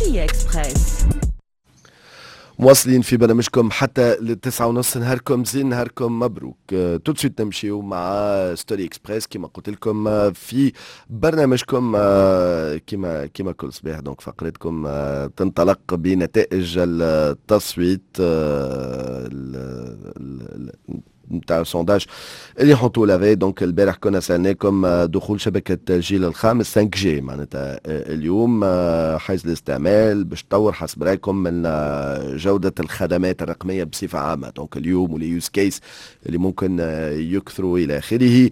ستوري إكسبريس. مواصلين في برنامجكم حتى ل9:30. نهاركم زين، نهاركم مبروك. تو سويت نمشيو مع ستوري اكسبريس كما قلت لكم في برنامجكم كما كل صباح. دونك فقرتكم تنطلق بنتائج التصويت نتاع السونداج اللي نحطوا لافي. دونك البارح كنا سالناكم دخول شبكه الجيل الخامس 5G معناتها اليوم حيز الاستعمال باش تطور حسب رايكم من جوده الخدمات الرقميه بصفه عامه. دونك اليوم واليوز كيس اللي ممكن يكثروا الى اخره.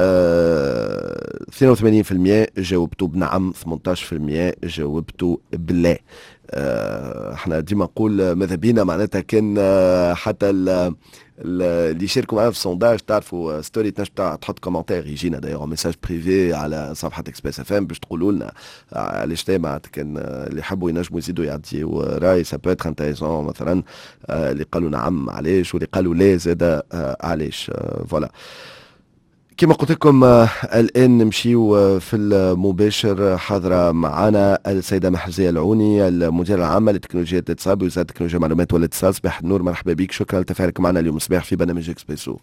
82% جاوبتوا بنعم، 18% جاوبتوا بلا. احنا ديما نقول ماذا بينا معناتها كان حتى اللي يشاركوا معنا في السونداج تعرفوا ستوري تنجم تحط كومنتير يجينا دايوغ ميساج بريفي على صفحه اكسبريس اف ام باش تقولوا لنا علاش معناتها كان اللي يحبوا ينجموا يزيدوا يعطيوا راي سا بو اتر انتريسون مثلا. اللي قالوا نعم علاش واللي قالوا لا زاد علاش. فوالا كما قلت لكم الان نمشيو في المباشر. حاضره معنا السيده محرزيه العوني المديره العامه لتكنولوجيا الاتصال بوزاره التكنولوجيا والمعلومات والاتصال. صباح النور، مرحبا بك، شكرا لتفاعلك معنا اليوم صباح في برنامج اكسبريسو.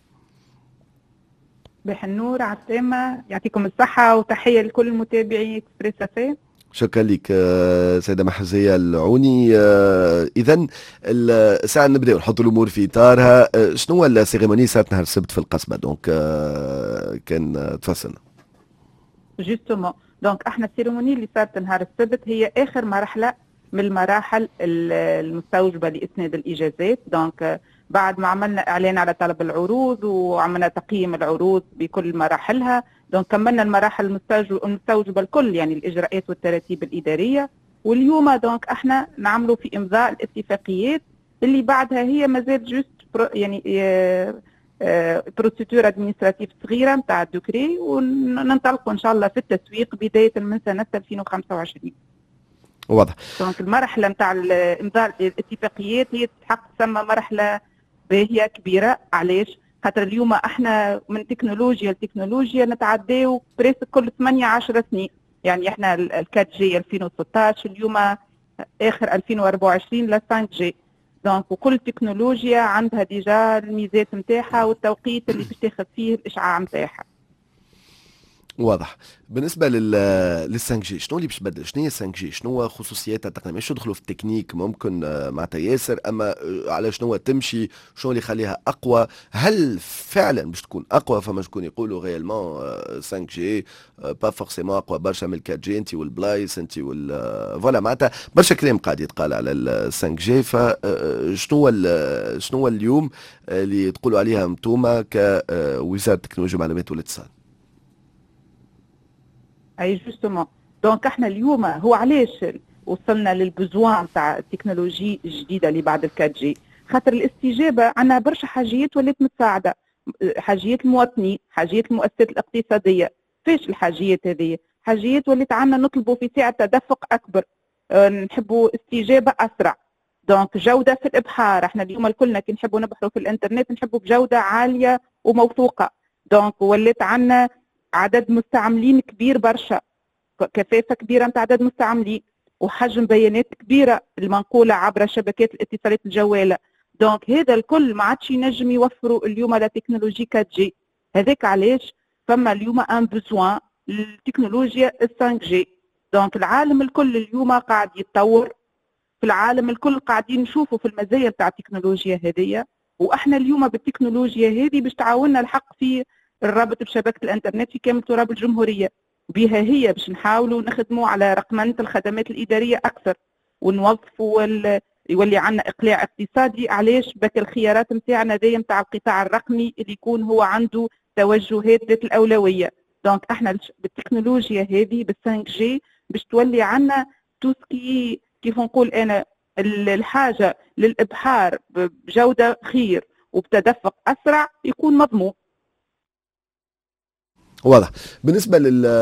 صباح النور عالسلامة، يعطيكم الصحة وتحية لكل متابعي اكسبريس اف. شكرا لك سيدة محرزية العوني. إذا الساعة نبدأ نحط الأمور في إطارها. شنو هو السيريموني صارت نهار السبت في القصبة؟ دونك كان تفصلنا. جوستومون دونك احنا السيريموني اللي صارت نهار السبت هي آخر مرحلة من المراحل المستوجبة لإسناد الإجازات. دونك بعد ما عملنا إعلان على طلب العروض وعملنا تقييم العروض بكل مراحلها، دونك كملنا المراحل المستوجبة الكل، يعني الإجراءات والتراتيب الإدارية. واليوم دونك احنا نعملوا في إمضاء الاتفاقيات اللي بعدها هي مازال جوست يعني بروسيدور ادمنستراتيف صغيرة نتاع الدوكري، وننطلقوا إن شاء الله في التسويق بداية من سنة 2025. واضح. دونك المرحلة نتاع إمضاء الاتفاقيات هي تستحق تسمى مرحلة باهية كبيرة. علاش؟ خاطر اليوم احنا من تكنولوجيا لتكنولوجيا نتعداو بريسك كل 18 سنين. يعني احنا الكات جي 2016، اليوم اخر 2024 ل 5 جي. دونك وكل تكنولوجيا عندها ديجا الميزات نتاعها والتوقيت اللي باش تاخذ فيه الاشعاع نتاعها. واضح. بالنسبه لل 5 جي شنو اللي باش تبدل؟ شنو هي 5 جي؟ شنو هو خصوصياتها التقنيه؟ مش ندخلوا في التكنيك ممكن معناتها ياسر، اما على شنو تمشي، شنو اللي يخليها اقوى؟ هل فعلا باش تكون اقوى؟ فما شكون يقولوا غيالمون 5 جي با فورسيمون اقوى برشا من 4 جي. انت والبلايص انت فوالا معناتها برشا كلام قاعد يتقال على ال 5 جي. شنو هو اليوم اللي تقولوا عليها انتوما كوزاره التكنولوجيا والمعلومات والاتصال؟ اي جوستومون دونك احنا اليوم هو علاش وصلنا للبزوان تاع التكنولوجي الجديده اللي بعد الكات جي؟ خاطر الاستجابه عندنا برشا حاجيات ولات متساعده، حاجيات المواطنين، حاجيات المؤسسات الاقتصاديه. فاش الحاجيات هذه؟ حاجيات ولات عندنا نطلبوا في سعه تدفق اكبر، نحبوا استجابه اسرع. دونك جوده في الابحار، احنا اليوم الكلنا كي نحبوا نبحروا في الانترنت نحبوا بجوده عاليه وموثوقه. دونك ولات عندنا عدد مستعملين كبير برشا، كثافه كبيره نتاع عدد مستعملين، وحجم بيانات كبيره المنقوله عبر شبكات الاتصالات الجواله. دونك هذا الكل ما عادش ينجم يوفروا اليوم لا تكنولوجي 4 جي. هذاك علاش فما اليوم ان بوزوان للتكنولوجيا 5 جي. دونك العالم الكل اليوم قاعد يتطور، في العالم الكل قاعدين نشوفوا في المزايا نتاع التكنولوجيا هذه، واحنا اليوم بالتكنولوجيا هذه باش تعاوننا الحق في الرابط بشبكه الانترنت في كامل تراب الجمهوريه. بها هي باش نحاولوا نخدموا على رقمنه الخدمات الاداريه اكثر، ونوظفوا يولي عندنا اقلاع اقتصادي. علاش؟ بك الخيارات نتاعنا ذي نتاع القطاع الرقمي اللي يكون هو عنده توجهات ذات الاولويه. دونك احنا بالتكنولوجيا هذه بال 5 جي باش تولي عندنا توسكي كيف نقول انا الحاجه للابحار بجوده خير وبتدفق اسرع يكون مضمون. واضح. بالنسبه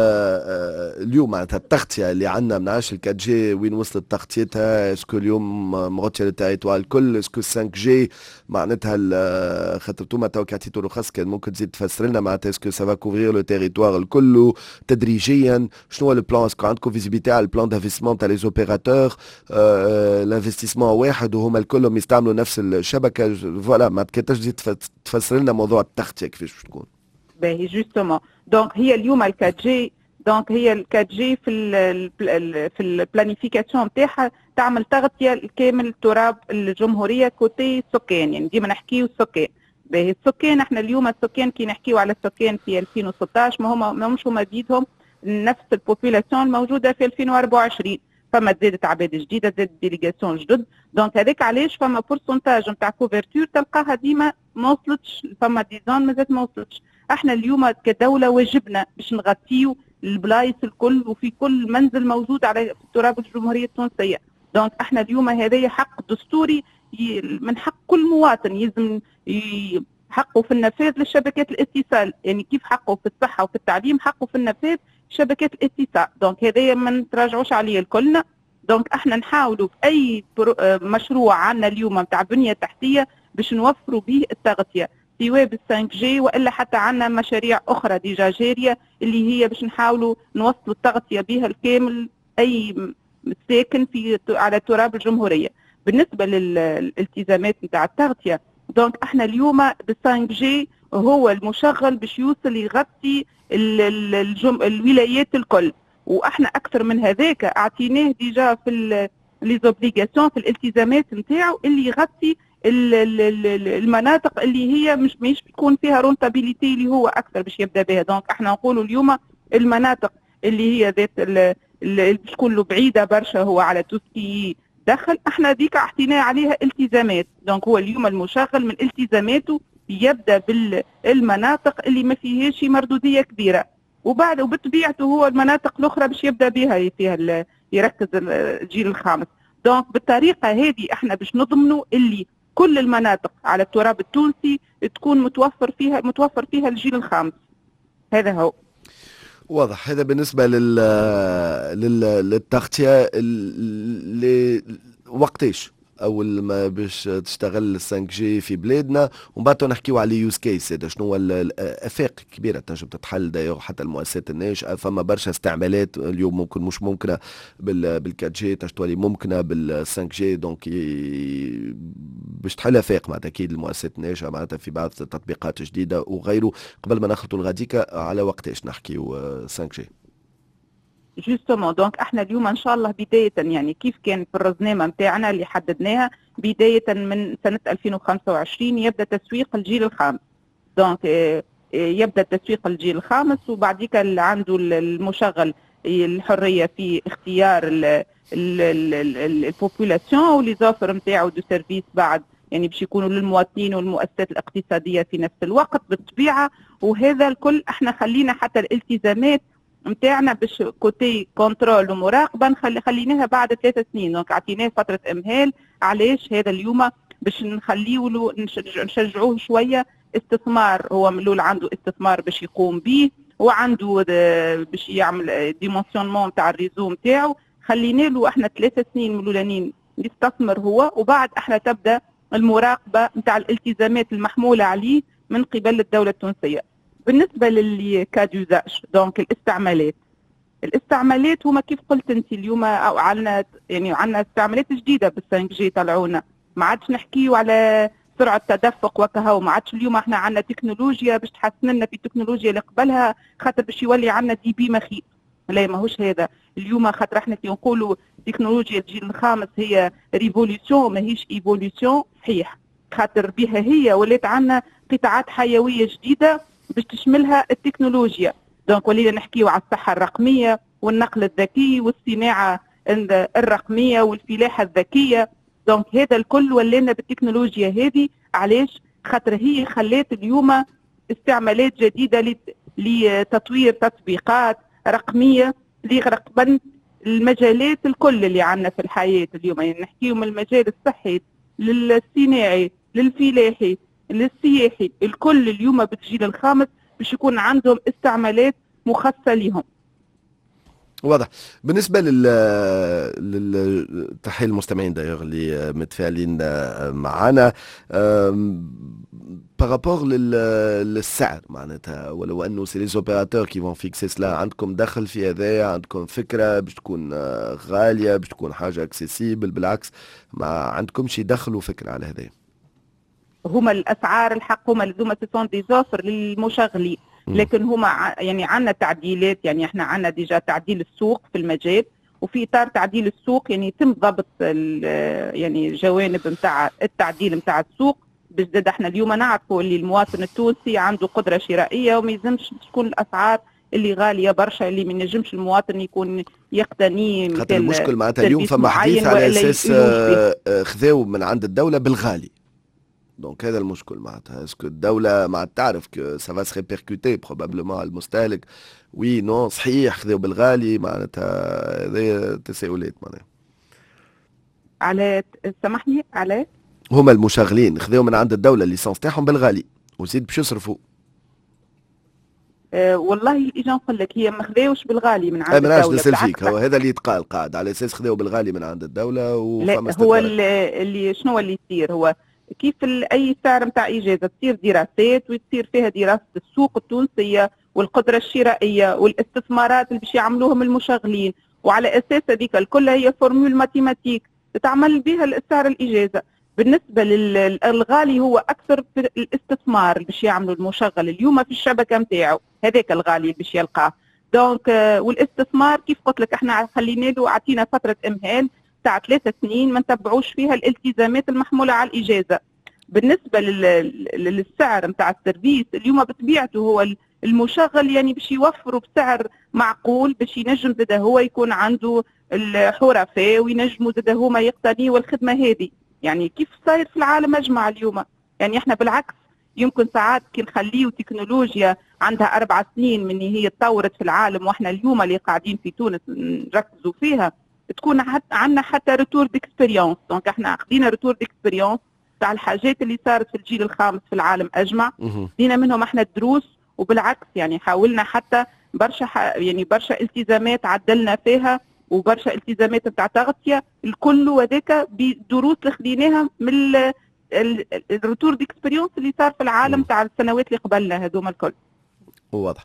اليوم معناتها التغطيه اللي عندنا من 10 4 جي وين وصلت تغطيتها؟ اسكو اليوم مغطيه للتريتوار الكل؟ اسكو 5 جي معناتها خاطر انتوما تو عطيتوا رخص، كان ممكن تزيد تفسر لنا معناتها اسكو سافا كوفرير لو تيريتوار الكل تدريجيا؟ شنو هو البلان؟ اسكو عندكم فيزيبيتي على البلان دانفستيسمون تاع لي زوبيراتور؟ الانفستيسمون واحد وهما الكلهم يستعملوا نفس الشبكه؟ فوالا ما كنتش تزيد تفسر لنا موضوع التغطيه كيفاش باش تكون؟ باهي جوستومون. دونك هي اليوم ال 4 جي، دونك هي ال 4 جي في البلانيفيكاسيون نتاعها تعمل تغطيه لكامل تراب الجمهوريه كوتي السكان، يعني ديما نحكيو السكان. باهي السكان احنا اليوم السكان كي نحكيو على السكان في 2016 ماهمش هما بيدهم نفس البوبولاسيون الموجوده في 2024. فما زادت عباد جديده، زادت ديليغاسيون جدد، دونك هذاك علاش فما بورسونتاج نتاع كوفرتور تلقاها ديما ما وصلتش، فما ديزون مازالت ما وصلتش. احنا اليوم كدوله واجبنا باش نغطيو البلايص الكل وفي كل منزل موجود على تراب الجمهوريه التونسيه. دونك احنا اليوم هذايا حق دستوري من حق كل مواطن، يلزم حقه في النفاذ للشبكات الاتصال، يعني كيف حقه في الصحه وفي التعليم حقه في النفاذ شبكات الاتصال. دونك هذايا ما نتراجعوش عليه الكلنا. دونك احنا نحاولوا في اي مشروع عندنا اليوم نتاع بنيه تحتيه باش نوفروا به التغطيه، سواء بال 5 جي والا حتى عندنا مشاريع اخرى ديجا جاريه اللي هي باش نحاولوا نوصلوا التغطيه بها الكامل اي ساكن في على تراب الجمهوريه. بالنسبه للالتزامات نتاع التغطيه، دونك احنا اليوم بال 5 جي هو المشغل باش يوصل يغطي الولايات الكل، واحنا اكثر من هذاك اعطيناه ديجا في لي زوبليغاسيون في الالتزامات نتاعو اللي يغطي المناطق اللي هي مش بتكون فيها رونتابيليتي اللي هو اكثر باش يبدا بها. دونك احنا نقولوا اليوم المناطق اللي هي ذات اللي بتكون بعيده برشا هو على توسكي دخل، احنا ديك اعطيناه عليها التزامات. دونك هو اليوم المشغل من التزاماته يبدا بالمناطق اللي ما فيهاش مردوديه كبيره، وبعد وبطبيعته هو المناطق الاخرى باش يبدا بها فيها يركز الجيل الخامس. دونك بالطريقه هذه احنا باش نضمنوا اللي كل المناطق على التراب التونسي تكون متوفر فيها الجيل الخامس. هذا هو. واضح. هذا بالنسبة للتغطية. وقتاش أول ما باش تشتغل 5 جي في بلادنا؟ ومن بعد نحكيو على يوز كيس. هذا شنو هو الآفاق كبيرة تنجم تتحل دايوغ حتى المؤسسات الناشئة؟ فما برشا استعمالات اليوم ممكن مش ممكنة بال 4 جي تولي ممكنة بال 5 جي. دونك باش تحل آفاق معناتها أكيد المؤسسات الناشئة معناتها في بعض التطبيقات جديدة وغيره. قبل ما نخلطوا الغاديكا على وقتاش نحكيو 5 جي؟ جوستومون دونك احنا اليوم ان شاء الله بدايه يعني كيف كان في الرزنامه نتاعنا اللي حددناها بدايه من سنه 2025 يبدا تسويق الجيل الخامس. دونك يبدا تسويق الجيل الخامس، وبعديك اللي عنده المشغل الحريه في اختيار البوبولاسيون ولي زوفر نتاعو دو سيرفيس بعد، يعني باش يكونوا للمواطنين والمؤسسات الاقتصاديه في نفس الوقت بالطبيعه. وهذا الكل احنا خلينا حتى الالتزامات نتاعنا باش كوتي كنترول ومراقبه خليناها بعد 3 سنين. دونك عطيناه فتره امهال. علاش هذا اليوم؟ باش نخليو له نشجعوه شويه استثمار. هو ملول عنده استثمار باش يقوم به وعنده باش يعمل ديمونسيونمون تاع الريزو نتاعو. خلينا له احنا 3 سنين ملولانين يستثمر هو، وبعد احنا تبدا المراقبه نتاع الالتزامات المحموله عليه من قبل الدوله التونسيه. بالنسبه للي كادوزاج دونك الاستعمالات هما كيف قلت انت اليوم او عندنا استعمالات جديده بال 5 جي طلعونا. ما عادش نحكيو على سرعه تدفق وكهو، ما عادش اليوم احنا عندنا تكنولوجيا باش تحسن لنا في التكنولوجيا اللي قبلها خاطر باش يولي عندنا دي بي مخيف. لا ماهوش هذا اليوم، خاطر احنا كي نقولوا تكنولوجيا الجيل الخامس هي ريفوليسيون ماهيش ايفوليسيون صحيح، خاطر بها هي ولات عندنا قطاعات حيويه جديده باش تشملها التكنولوجيا. دونك ولينا نحكيو على الصحه الرقميه والنقل الذكي والصناعه الرقميه والفلاحه الذكيه. دونك هذا الكل ولينا بالتكنولوجيا هذه. علاش؟ خاطر هي خلات اليوم استعمالات جديده لتطوير تطبيقات رقميه لرقبن المجالات الكل اللي عندنا في الحياه اليوم. يعني نحكيو من المجال الصحي للصناعي للفلاحي للسياحي، الكل اليوم بالجيل الخامس باش يكون عندهم استعمالات مخصصة لهم. واضح. بالنسبة تحية المستمعين دايوغ اللي متفاعلين معنا بارابور للسعر معناتها، ولو انه سي لي زوبيراتور كي فون فيكسي سلا، عندكم دخل في هذايا؟ عندكم فكرة باش تكون غالية، باش تكون حاجة اكسيسيبل؟ بالعكس ما عندكمش دخل وفكرة على هذايا؟ هما الاسعار الحق هما لزوما سيسون دي زوفر للمشغلين، لكن هما يعني عندنا تعديلات، يعني احنا عندنا ديجا تعديل السوق في المجال، وفي اطار تعديل السوق يعني يتم ضبط يعني جوانب نتاع التعديل نتاع السوق. بالزاد احنا اليوم نعرفوا اللي المواطن التونسي عنده قدره شرائيه وما يلزمش تكون الاسعار اللي غاليه برشا اللي ما ينجمش المواطن يكون يقتني. خاطر المشكل معناتها اليوم فما حديث على اساس خذاو من عند الدوله بالغالي، دونك هذا المشكل معناتها. اسكو الدولة مع تعرف كو سافا سي ريبيركوتي بروبابلومون على المستهلك؟ وي نو صحيح خذاو بالغالي معناتها، هذه تساؤلات معناها. على سامحني على هما المشغلين خذاو من عند الدولة الليسانس تاعهم بالغالي وزيد باش يصرفوا. والله اجا نقول لك هي ما خذاوش بالغالي من عند الدولة، بالعكس فيك هو هذا اللي يتقال قاعد على اساس خذاو بالغالي من عند الدولة وفما هو اللي شنو اللي يصير هو كيف اي سعر نتاع اجازه تصير دراسات ويصير فيها دراسه السوق التونسيه والقدره الشرائيه والاستثمارات اللي باش يعملوهم المشغلين، وعلى اساس هذيك الكل هي فورمول ماتيماتيك تتعمل بها السعر الاجازه. بالنسبه للغالي هو اكثر في الاستثمار اللي باش يعملوا المشغل اليوم في الشبكه نتاعو، هذاك الغالي اللي باش يلقاه. دونك والاستثمار كيف قلت لك احنا خلينا له عطينا فتره امهال تاع 3 سنين ما نتبعوش فيها الالتزامات المحموله على الاجازه. بالنسبه للسعر نتاع السيرفيس اليوم بطبيعته هو المشغل يعني باش يوفروا بسعر معقول باش ينجم زاد هو يكون عنده الحرفاء وينجموا زاد هما يقتنيوا الخدمه هذه. يعني كيف صاير في العالم اجمع اليوم، يعني احنا بالعكس يمكن ساعات كي نخليو تكنولوجيا عندها 4 سنين من هي تطورت في العالم، واحنا اليوم اللي قاعدين في تونس نركزوا فيها تكون عندنا حتى ريتور ديكسبيريونس. دونك احنا اخذنا ريتور ديكسبيريونس تاع الحاجات اللي صارت في الجيل الخامس في العالم اجمع، دينا منهم احنا الدروس، وبالعكس يعني حاولنا حتى برشا يعني برشا التزامات عدلنا فيها وبرشا التزامات نتاع تغطيه الكل، وذاك بدروس اللي خديناها من الريتور ديكسبيريونس اللي صار في العالم تاع السنوات اللي قبلنا هذوما الكل. واضح.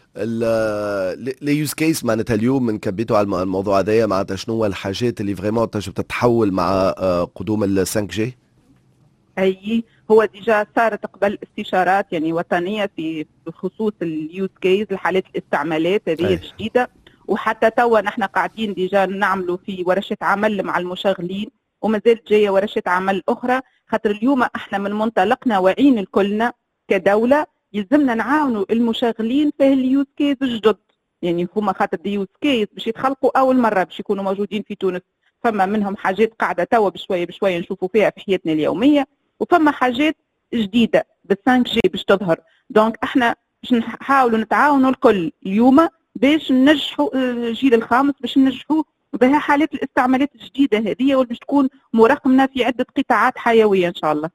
اليوز كيس معناتها اليوم من كبيتوا على الموضوع هذايا، معناتها شنو هو الحاجات اللي فريمون تنجم تتحول مع قدوم ال 5 جي؟ اي هو ديجا صارت قبل استشارات يعني وطنيه في خصوص اليوز كيس الحالات الاستعمالات هذه الجديده، وحتى توا نحن قاعدين ديجا نعملوا في ورشه عمل مع المشغلين، ومازال جايه ورشه عمل اخرى. خاطر اليوم احنا من منطلقنا واعيين الكلنا كدوله يلزمنا نعاونوا المشغلين في اليوز كيس الجدد، يعني هما خاطر دي يوز كيس باش يتخلقوا اول مره باش يكونوا موجودين في تونس، فما منهم حاجات قاعده توا بشويه بشويه نشوفوا فيها في حياتنا اليوميه، وفما حاجات جديده بال5 جي باش تظهر. دونك احنا باش نحاولوا نتعاونوا الكل اليوم باش ننجحوا الجيل الخامس، باش ننجحوا بها حالات الاستعمالات الجديده هذه واللي باش تكون مرقمه في عده قطاعات حيويه ان شاء الله.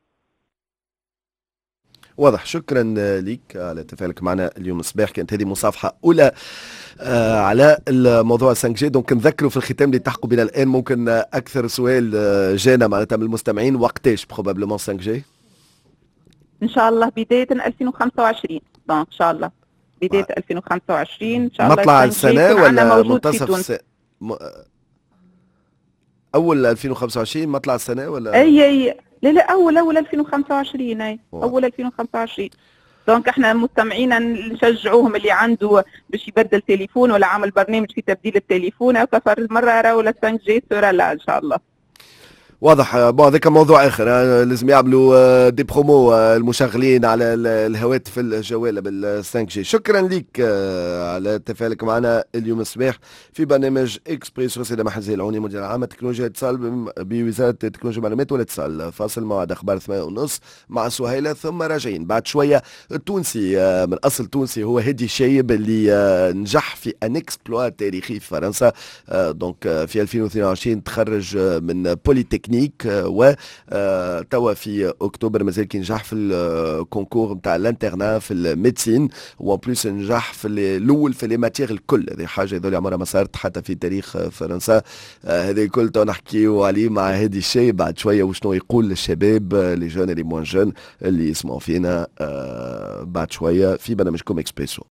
واضح. شكرا لك على تفاعلك معنا اليوم الصباح. كانت هذه مصافحه اولى على الموضوع 5 جي. دونك نذكروا في الختام اللي تحقوا بنا الان، ممكن اكثر سؤال جانا معناتها من المستمعين، وقتاش بروبابلومون 5 جي؟ ان شاء الله بدايه 2025. دونك ان شاء الله بدايه 2025 ان شاء الله. مطلع السنه ولا منتصف السنه؟ اول 2025 مطلع السنه ولا؟ اي لا اول 2025. اي اول 2025. دونك احنا مستمعين نشجعوهم اللي عنده باش يبدل تليفون ولا عمل برنامج في تبديل التليفون او كفر مره راهو 5 جي سورة لا ان شاء الله. واضح. بون هذاك موضوع اخر، لازم يعملوا دي برومو المشغلين على الهواتف الجوال بال 5 جي. شكرا لك على تفاعلك معنا اليوم الصباح في برنامج اكسبريسو. سيدة محزي العوني مدير عام تكنولوجيا الاتصال بوزاره تكنولوجيا المعلومات والاتصال. فاصل موعد اخبار 8:30 مع سهيله، ثم راجعين بعد شويه. التونسي من اصل تونسي هو هادي الشايب اللي نجح في ان اكسبلوا تاريخي في فرنسا. دونك في 2022 تخرج من بوليتكنيك تكنيك و توا في اكتوبر مازال كي نجح في الكونكور نتاع الانترنا في الميديسين، وان بليس نجح في الاول في لي ماتيغ الكل. هذه حاجه هذول عمرها ما صارت حتى في تاريخ فرنسا. هذا الكل تو نحكيو عليه مع هادي الشيء بعد شويه، وشنو يقول للشباب لي جون لي موان جون اللي يسمعوا فينا بعد شويه في برنامجكم اكسبريسو.